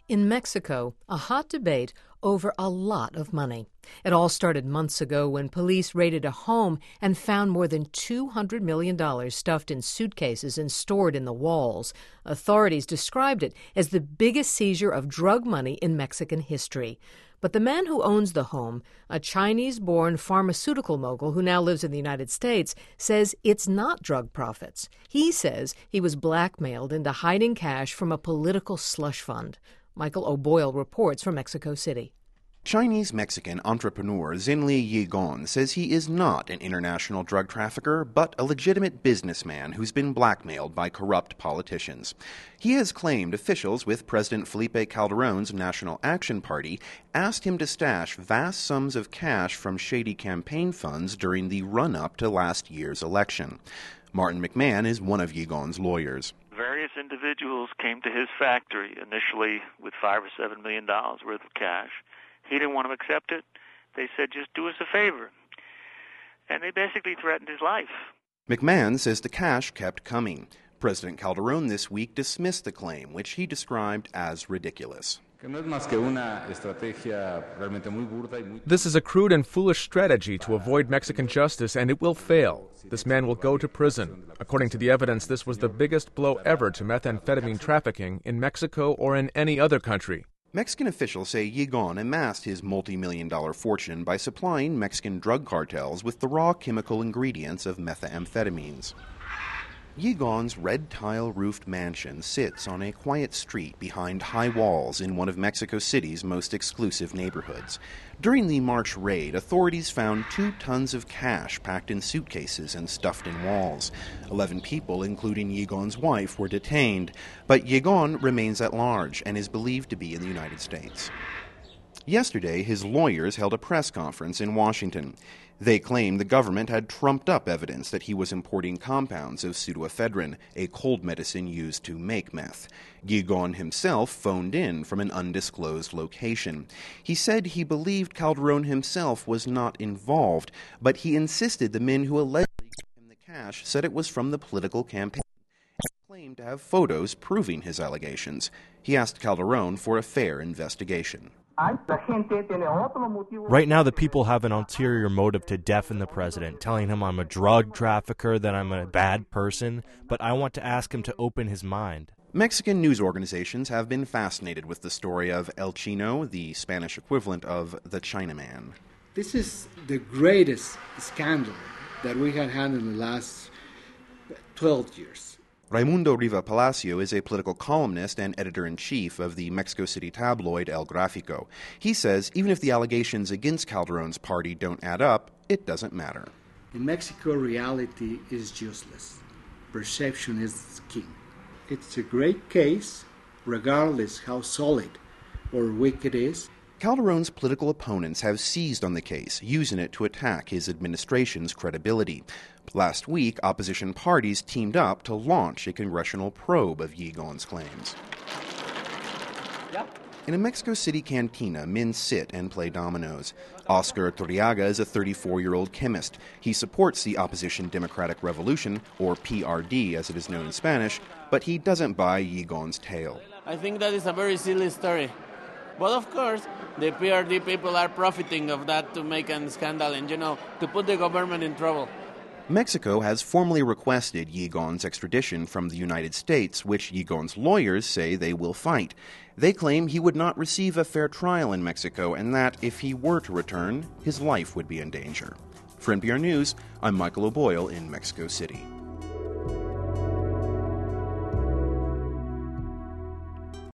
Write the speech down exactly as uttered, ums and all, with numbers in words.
In Mexico, a hot debate over a lot of money. It all started months ago when police raided a home and found more than two hundred million dollars stuffed in suitcases and stored in the walls. Authorities described it as the biggest seizure of drug money in Mexican history. But the man who owns the home, a Chinese-born pharmaceutical mogul who now lives in the United States, says it's not drug profits. He says he was blackmailed into hiding cash from a political slush fund. Michael O'Boyle reports from Mexico City. Chinese-Mexican entrepreneur Zinli Yigon says he is not an international drug trafficker, but a legitimate businessman who's been blackmailed by corrupt politicians. He has claimed officials with President Felipe Calderón's National Action Party asked him to stash vast sums of cash from shady campaign funds during the run-up to last year's election. Martin McMahon is one of Yigon's lawyers. Various individuals came to his factory initially with five or seven million dollars worth of cash. He didn't want to accept it. They said, just do us a favor. And they basically threatened his life. McMahon says the cash kept coming. President Calderón this week dismissed the claim, which he described as ridiculous. This is a crude and foolish strategy to avoid Mexican justice, and it will fail. This man will go to prison. According to the evidence, this was the biggest blow ever to methamphetamine trafficking in Mexico or in any other country. Mexican officials say Yigon amassed his multi-million dollar fortune by supplying Mexican drug cartels with the raw chemical ingredients of methamphetamines. Yigon's red-tile-roofed mansion sits on a quiet street behind high walls in one of Mexico City's most exclusive neighborhoods. During the March raid, authorities found two tons of cash packed in suitcases and stuffed in walls. Eleven people, including Yigon's wife, were detained, but Yigon remains at large and is believed to be in the United States. Yesterday, his lawyers held a press conference in Washington. They claimed the government had trumped up evidence that he was importing compounds of pseudoephedrine, a cold medicine used to make meth. Yigon himself phoned in from an undisclosed location. He said he believed Calderón himself was not involved, but he insisted the men who allegedly gave him the cash said it was from the political campaign and claimed to have photos proving his allegations. He asked Calderón for a fair investigation. Right now, the people have an ulterior motive to deafen the president, telling him I'm a drug trafficker, that I'm a bad person, but I want to ask him to open his mind. Mexican news organizations have been fascinated with the story of El Chino, the Spanish equivalent of the Chinaman. This is the greatest scandal that we have had in the last twelve years. Raimundo Riva Palacio is a political columnist and editor-in-chief of the Mexico City tabloid El Gráfico. He says even if the allegations against Calderón's party don't add up, it doesn't matter. In Mexico, reality is useless. Perception is king. It's a great case, regardless how solid or weak it is. Calderón's political opponents have seized on the case, using it to attack his administration's credibility. Last week, opposition parties teamed up to launch a congressional probe of Yigon's claims. In a Mexico City cantina, men sit and play dominoes. Oscar Torriaga is a thirty-four-year-old chemist. He supports the Opposition Democratic Revolution, or P R D as it is known in Spanish, but he doesn't buy Yigon's tale. I think that is a very silly story. But of course, the P R D people are profiting of that to make a scandal and, you know, to put the government in trouble. Mexico has formally requested Yigon's extradition from the United States, which Yigon's lawyers say they will fight. They claim he would not receive a fair trial in Mexico and that, if he were to return, his life would be in danger. For N P R News, I'm Michael O'Boyle in Mexico City.